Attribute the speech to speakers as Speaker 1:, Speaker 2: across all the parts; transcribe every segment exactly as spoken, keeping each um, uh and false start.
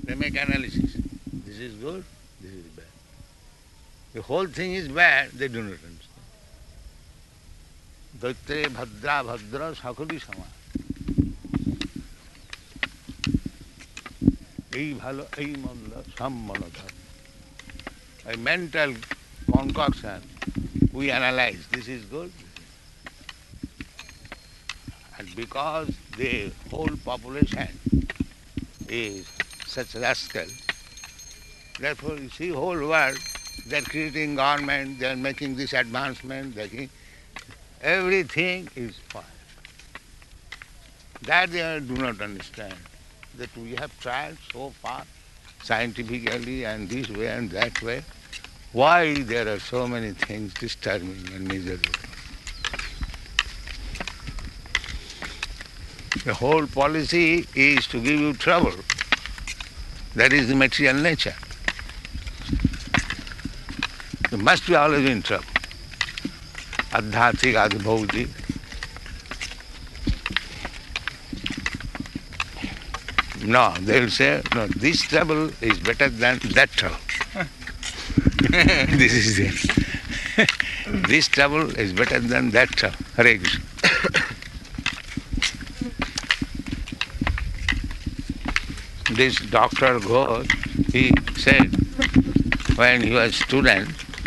Speaker 1: They make analysis. This is good, this is bad. The whole thing is bad, they do not understand. Daitre bhadra bhadra sakuli sama. Ei bhalo, ei manda, sam manadha. A mental concoction, we analyze, this is good. And because the whole population is such rascal, therefore you see whole world, they are creating government, they are making this advancement, they are, everything is fine. That they do not understand, that we have tried so far, scientifically and this way and that way, why there are so many things disturbing and miserable. The whole policy is to give you trouble. That is the material nature. You must be always in trouble. Adhyatik, adhibhautik. No, they will say, no, this trouble is better than that trouble. This is it. This trouble is better than that trouble. Hare Krishna. This Doctor Ghosh, he said, when he was student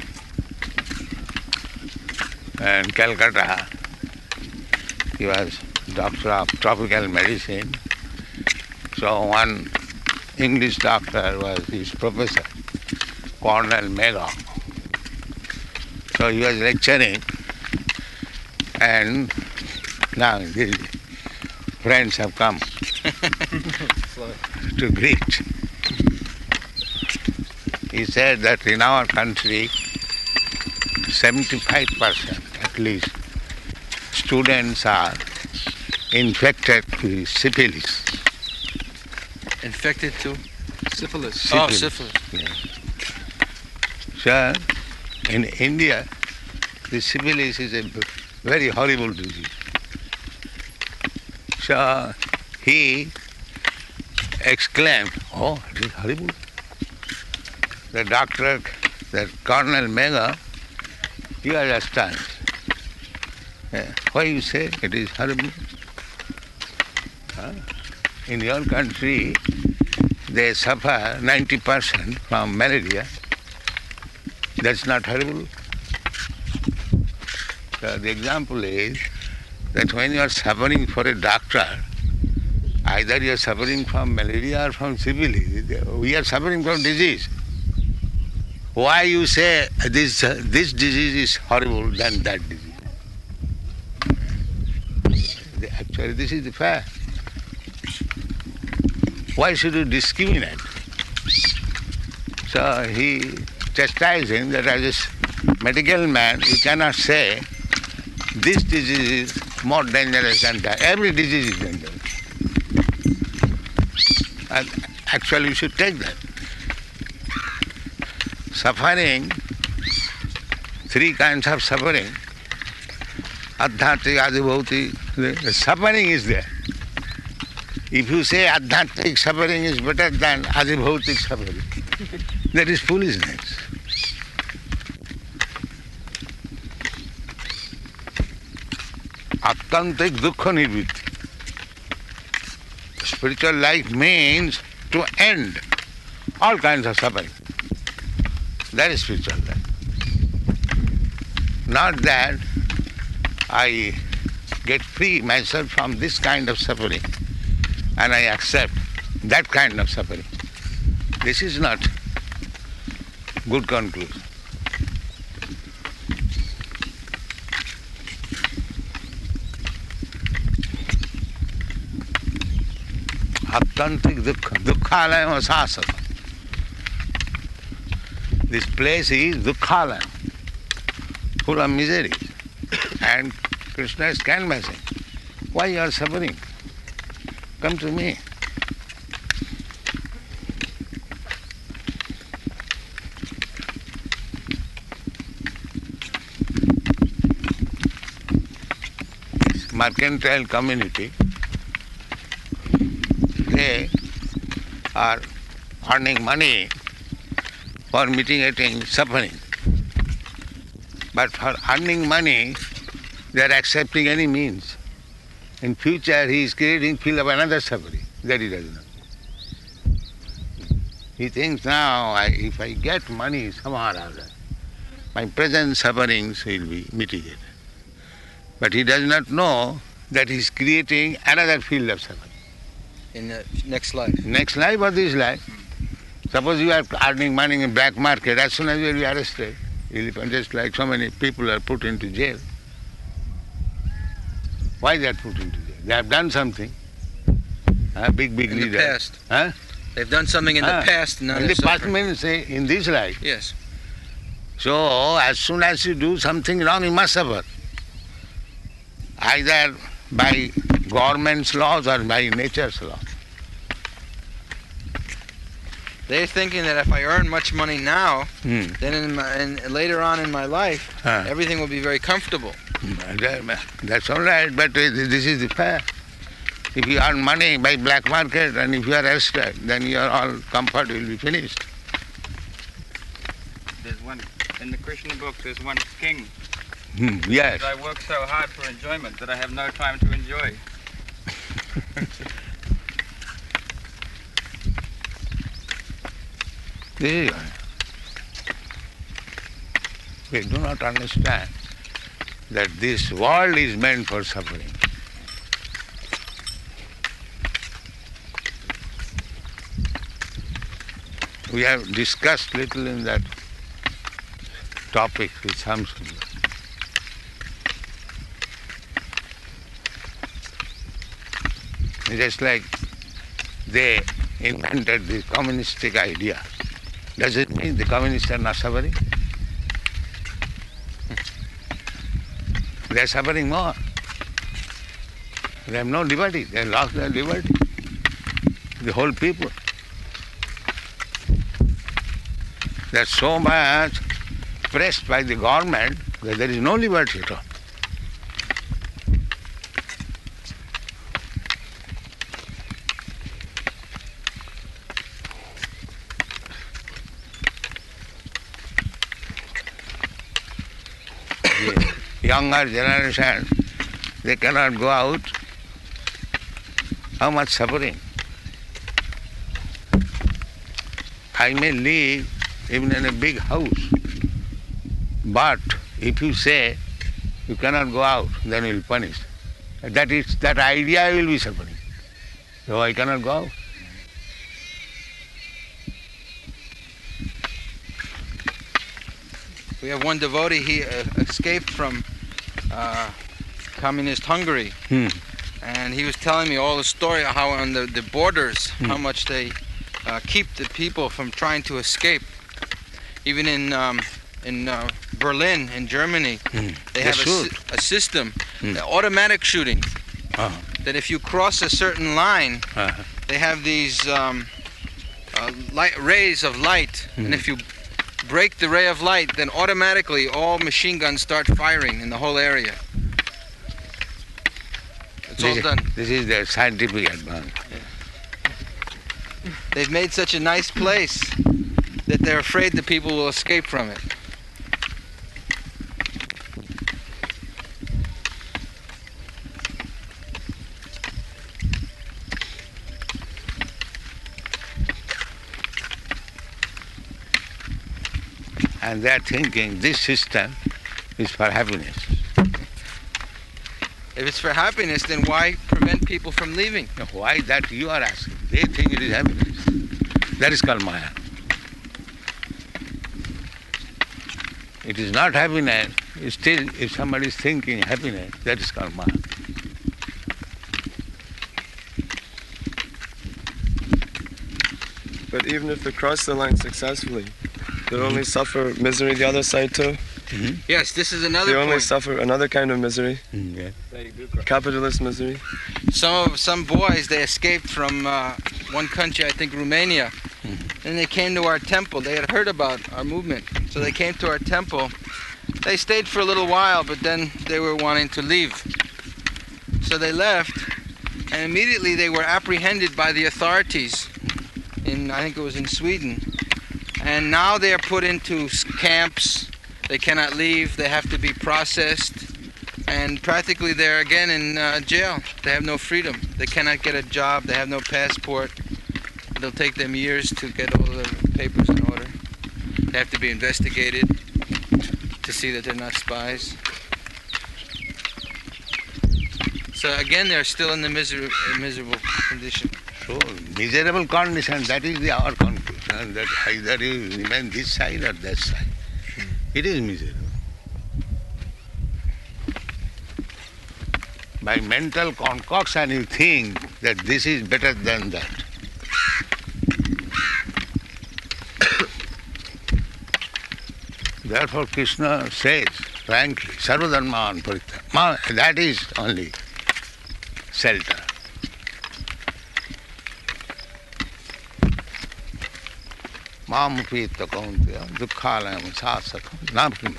Speaker 1: in Calcutta, he was doctor of tropical medicine. So one English doctor was his professor, Cornell Magog. So he was lecturing, and now his friends have come to greet. He said that in our country, seventy-five percent at least students are infected with syphilis.
Speaker 2: Infected to syphilis.
Speaker 1: Syphilis.
Speaker 2: Oh, syphilis.
Speaker 1: Yes. So, in India, the syphilis is a very horrible disease. So, he exclaimed, oh, it is horrible. The doctor, the Cornell Magog, he was astonished. Yeah. Why you say it is horrible? Huh? In your country, they suffer ninety percent from malaria. That's not horrible. So the example is that when you are suffering for a doctor, either you are suffering from malaria or from syphilis. We are suffering from disease. Why you say this uh, this disease is horrible than that disease? Actually, this is the fact. Why should you discriminate? So he chastised him that as a medical man, you cannot say this disease is more dangerous than that. Every disease is dangerous. And actually, you should take that. Suffering, three kinds of suffering. Adhyatik, adhibhautik, the suffering is there. If you say adhyatik suffering is better than adhibhautik suffering, that is foolishness. Atyantik dukkha nirvritti. Spiritual life means to end all kinds of suffering. That is spiritual life. Not that I get free myself from this kind of suffering and I accept that kind of suffering. This is not good conclusion. Atyantik dukkha, dukkhalayam asasata. This place is dukkhalayam, full of misery. And Krishna is canvassing. Why you are suffering? Come to me. Mercantile community, they are earning money for mitigating suffering. But for earning money, they are accepting any means. In future, he is creating feel of another suffering that he does not. He thinks now, I, if I get money somehow or other, my present sufferings will be mitigated. But he does not know that he is creating another field of suffering.
Speaker 2: In the next life.
Speaker 1: Next life or this life. Suppose you are earning money in black market, as soon as you will be arrested, you will be just like so many people are put into jail. Why they are put into jail? They have done something. Uh, big, big
Speaker 2: in
Speaker 1: leader.
Speaker 2: the past.
Speaker 1: Huh?
Speaker 2: They've done something in
Speaker 1: ah,
Speaker 2: the past. Now
Speaker 1: in the past means say in this life.
Speaker 2: Yes.
Speaker 1: So as soon as you do something wrong, you must suffer. Either by government's laws or by nature's law.
Speaker 2: They're thinking that if I earn much money now,
Speaker 1: Hmm.
Speaker 2: then in my, in, later on in my life,
Speaker 1: Ah.
Speaker 2: everything will be very comfortable.
Speaker 1: That- That's all right, but this is the fact. If you earn money by black market and if you are arrested, then your all comfort will be finished.
Speaker 3: There's one, in the Krishna book, there's one king.
Speaker 1: Hmm. Yes.
Speaker 3: I work so hard for enjoyment that I have no time to enjoy.
Speaker 1: This is- We do not understand that this world is meant for suffering. We have discussed little in that topic with Samson. Just like they invented the communistic idea. Does it mean the communists are not suffering? They are suffering more. They have no liberty. They have lost their liberty. The whole people. They are so much pressed by the government that there is no liberty at all. The younger generation, they cannot go out. How much suffering? I may live even in a big house, but if you say you cannot go out, then you will punish. That is that idea will be suffering. So I cannot go out.
Speaker 2: We have one devotee, he uh, escaped from uh, communist Hungary.
Speaker 1: Hmm.
Speaker 2: And he was telling me all the story of how on the, the borders,
Speaker 1: Hmm.
Speaker 2: how much they uh, keep the people from trying to escape. Even in um, in uh, Berlin, in Germany,
Speaker 1: Hmm.
Speaker 2: they
Speaker 1: They
Speaker 2: have a,
Speaker 1: shoot.
Speaker 2: sy- a system,
Speaker 1: Hmm.
Speaker 2: uh, automatic shooting,
Speaker 1: Uh-huh.
Speaker 2: that if you cross a certain line,
Speaker 1: Uh-huh.
Speaker 2: they have these um, uh, light, rays of light,
Speaker 1: Hmm.
Speaker 2: and if you break the ray of light, then automatically all machine guns start firing in the whole area. It's all
Speaker 1: This,
Speaker 2: done.
Speaker 1: this is the scientific advance.
Speaker 2: They've made such a nice place that they're afraid the people will escape from it.
Speaker 1: And they are thinking this system is for happiness.
Speaker 2: If it's for happiness, then why prevent people from leaving?
Speaker 1: Now, why that you are asking? They think it is happiness. That is called Maya. It is not happiness. Still, if somebody is thinking happiness, that is called Maya.
Speaker 4: But even if they cross the line successfully, they only suffer misery the other side too.
Speaker 2: Yes, this is
Speaker 4: They
Speaker 2: another
Speaker 4: only
Speaker 2: point.
Speaker 4: suffer another kind of misery,
Speaker 1: Mm, yeah.
Speaker 4: capitalist misery.
Speaker 2: Some of some boys, they escaped from uh, one country, I think Romania, and they came to our temple. They had heard about our movement, so they came to our temple. They stayed for a little while, but then they were wanting to leave. So they left, and immediately they were apprehended by the authorities in, I think it was in Sweden. And now they are put into s- camps. They cannot leave. They have to be processed. And practically they're again in uh, jail. They have no freedom. They cannot get a job. They have no passport. It'll take them years to get all the papers in order. They have to be investigated to see that they're not spies. So again, they're still in the miser- miserable condition.
Speaker 1: So, miserable condition, that is the, our conclusion, that either you remain this side or that side. It is miserable. By mental concoction, you think that this is better than that. Therefore, Krishna says, frankly, Sarvadharman Parityaga. Ma- That is only shelter. Mam upita kaunteya dukkhalayam sasakam naprimam.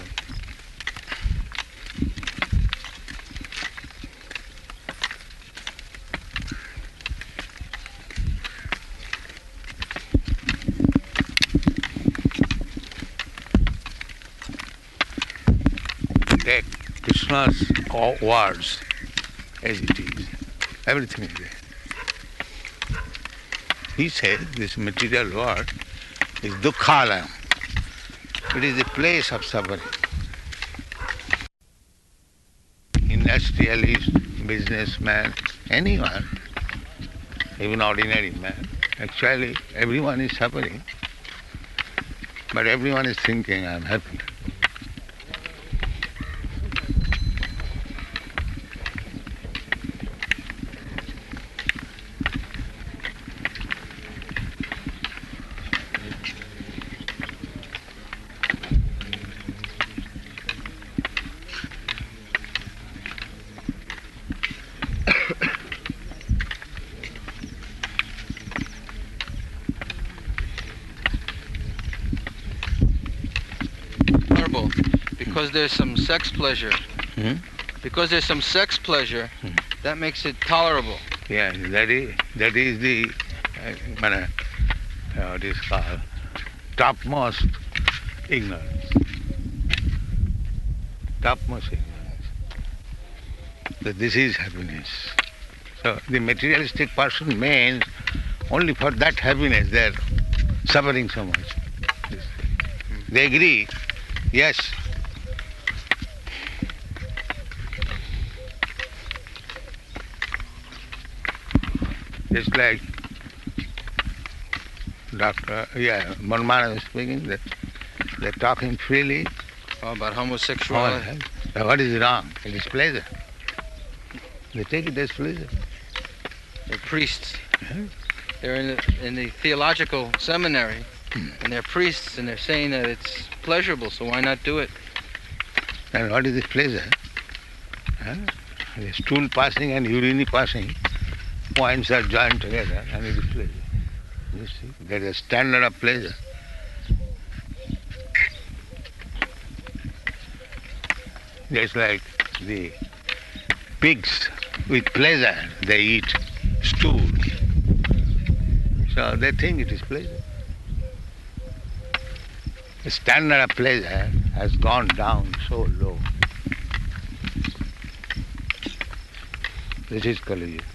Speaker 1: Take Krishna's words as it is. Everything is there. He said this material world is dukkhalayam. It is the place of suffering. Industrialist, businessman, anyone, even ordinary man, actually everyone is suffering. But everyone is thinking, I am happy.
Speaker 2: Horrible. Because there's some sex pleasure.
Speaker 1: Hmm?
Speaker 2: Because there's some sex pleasure,
Speaker 1: Hmm.
Speaker 2: that makes it tolerable.
Speaker 1: Yeah, that is, that is the, uh, mana, uh, what is called, topmost ignorance. Topmost ignorance. That this is happiness. So the materialistic person means only for that happiness they are suffering so much. This- They agree, yes. It's like Doctor yeah, Marmana was speaking, that they're talking freely.
Speaker 2: Oh, about
Speaker 1: Oh,
Speaker 2: homosexuality.
Speaker 1: what is wrong? It is pleasure. They take it as pleasure.
Speaker 2: They're priests.
Speaker 1: Yeah.
Speaker 2: They're in the, in the theological seminary, and they're priests, and they're saying that it's pleasurable, so why not do it?
Speaker 1: And what is this pleasure? Huh? The stool passing and urine passing, points are joined together and it is pleasure. You see, there is a standard of pleasure. Just like the pigs with pleasure they eat stool. So they think it is pleasure. The standard of pleasure has gone down so low. This is Kali Yuga.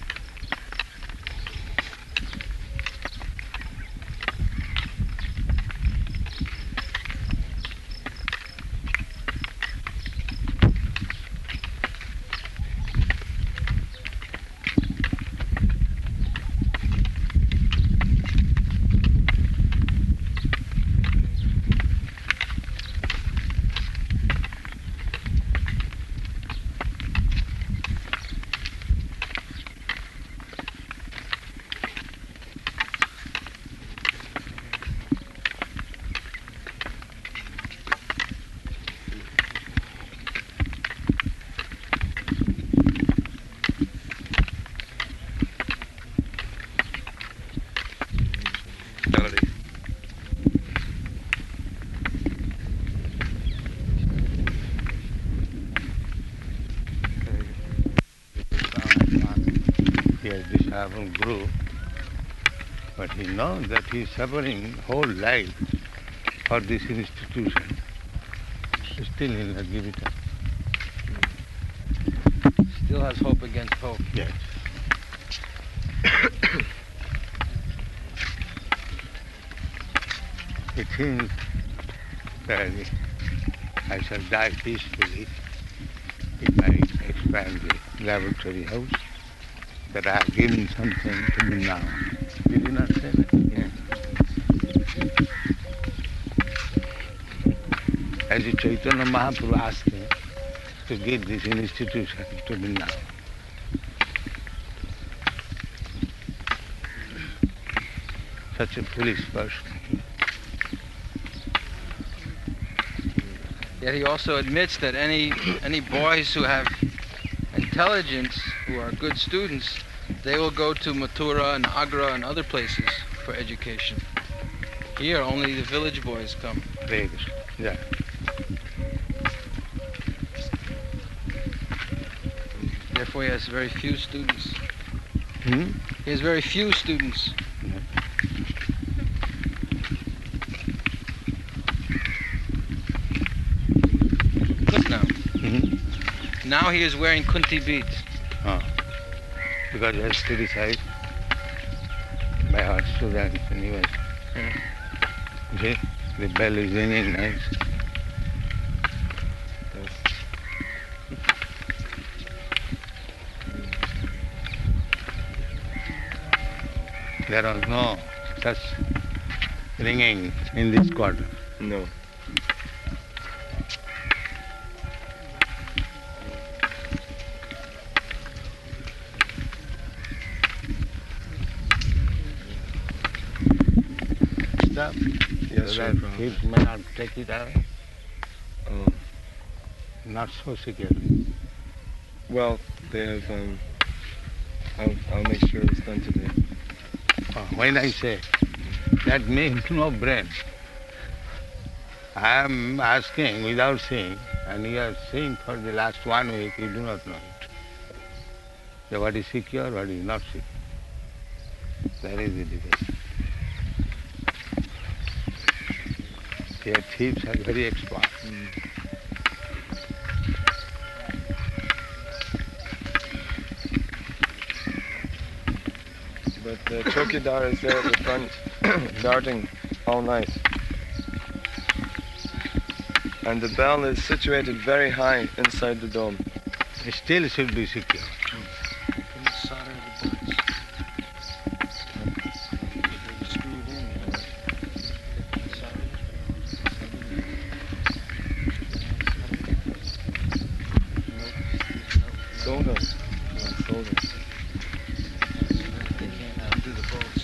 Speaker 1: Yes, this happened grew. But he knows that he is suffering whole life for this institution. Still he will not give it up.
Speaker 2: Still has hope against hope.
Speaker 1: Yes. He thinks that I shall die peacefully if I expand the laboratory house, that I have given something to me now. Did you not say that?
Speaker 2: Yeah.
Speaker 1: As a Chaitanya Mahaprabhu asked him to give this institution to me now. Such a foolish person.
Speaker 2: Yet he also admits that any any boys who have intelligence, who are good students, they will go to Mathura and Agra and other places for education. Here, only the village boys come.
Speaker 1: Hare Krishna. Yeah.
Speaker 2: Therefore, he has very few students.
Speaker 1: Hmm?
Speaker 2: He has very few students. Look now.
Speaker 1: Mm-hmm.
Speaker 2: Now he is wearing kunti beads.
Speaker 1: Oh. Because he has criticized by our students anyway.
Speaker 2: Yeah.
Speaker 1: See, the bell is ringing nice. There was no such ringing in this quarter.
Speaker 4: No.
Speaker 1: Stop.
Speaker 4: Yes,
Speaker 1: So
Speaker 4: sir.
Speaker 1: that thieves may not take it out.
Speaker 4: Oh.
Speaker 1: Not so secure.
Speaker 4: Well, they have. Um, I'll, I'll make sure it's done today.
Speaker 1: Oh, when I say that means no bread. I am asking without seeing, and you are seeing for the last one week, you do not know it. So what is secure, what is not secure. That is the difference. Here thieves are very expert.
Speaker 4: But the chokidar is there at the front, guarding all night. And the bell is situated very high inside the dome.
Speaker 1: It still should be secure.
Speaker 4: Solder. Yeah, solder.
Speaker 2: They can't undo the bolts.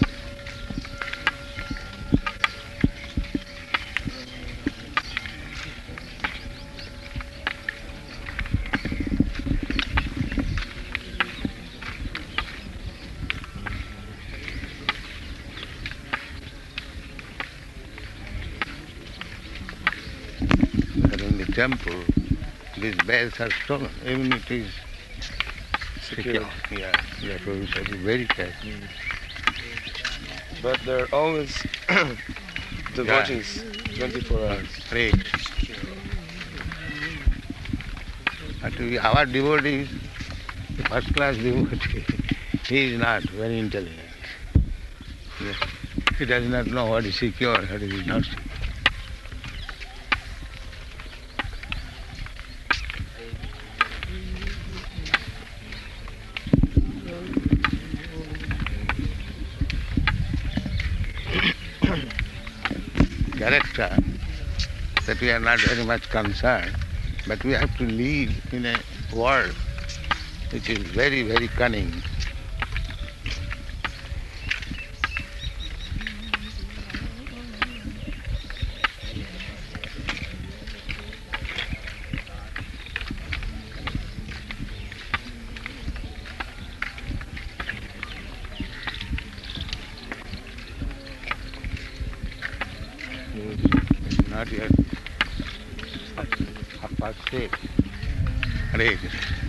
Speaker 1: But in the temple, these bells are stolen, even it is
Speaker 4: Secured.
Speaker 1: secure. Yeah, therefore we should be very careful.
Speaker 4: But there are always devotees, twenty-four hours.
Speaker 1: Great. But we, our devotee is the first class devotee. He is not very intelligent. Yes. He does not know what is secure, what is not secure. Character that we are not very much concerned, but we have to live in a world which is very, very cunning. It's not yet half past six. Hare Krishna.